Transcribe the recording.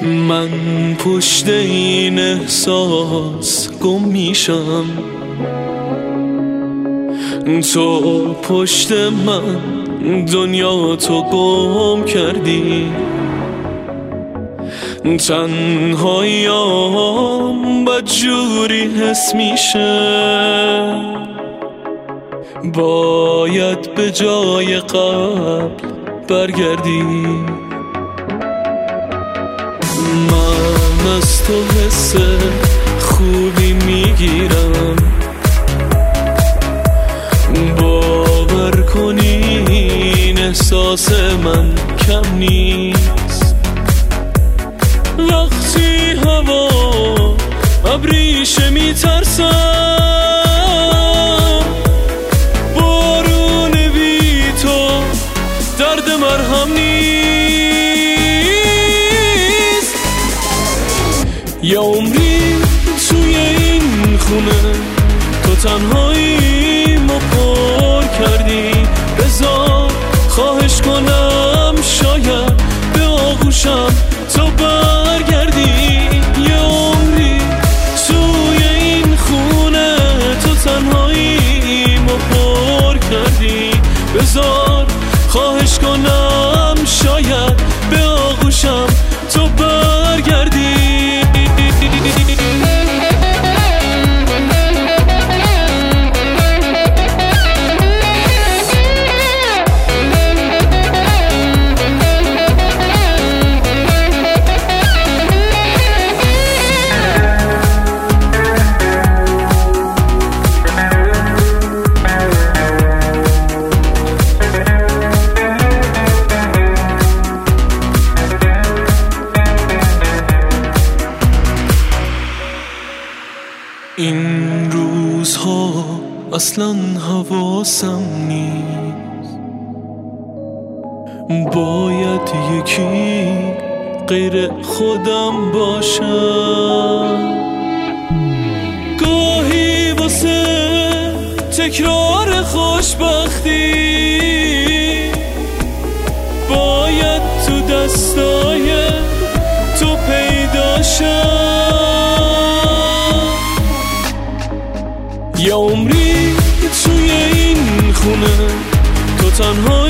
من پشت این احساس گم میشم، تو پشت من دنیا تو گم کردی. تنهاییام بدجوری حس میشه، باید به جای قبل برگردی. من از تو حس خوبی میگیرم، باور کنی این احساس من کم نیست. وقتی هوا ابریشه میترسم، بارون بی تو درد مرهم نیست. یه عمری توی این خونه تو تنهایی ما پر کردی. بذار خواهش کنم شاید به آغوشم تو برگردی. یه عمری توی این خونه تو تنهایی ما پر کردی. بذار خواهش کنم شاید به آغوشم تو برگردی. این روزها اصلا حواسم نیست، باید یکی غیر خودم باشم. گاهی واسه تکرار خوشبختی باید تو دستای تو پیدا شم. یه عمری توی این خونه تو تنها